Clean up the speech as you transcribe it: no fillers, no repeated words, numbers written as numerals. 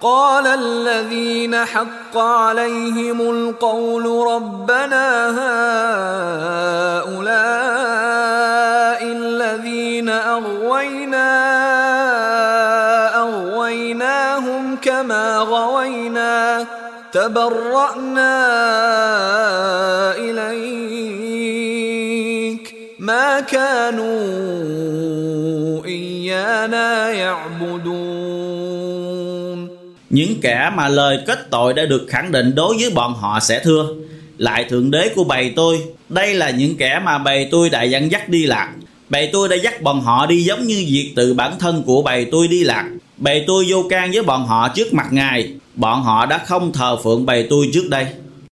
قال الذين حق عليهم القول ربنا هؤلاء الذين أغويناهم كما غوينا تبرأنا إليك ما كانوا إيانا يعبدون. Những kẻ mà lời kết tội đã được khẳng định đối với bọn họ sẽ thưa: lại Thượng Đế của bầy tôi, đây là những kẻ mà bầy tôi đã dẫn dắt đi lạc. Bầy tôi đã dắt bọn họ đi giống như việc tự bản thân của bầy tôi đi lạc. Bầy tôi vô can với bọn họ trước mặt Ngài. Bọn họ đã không thờ phượng bầy tôi trước đây.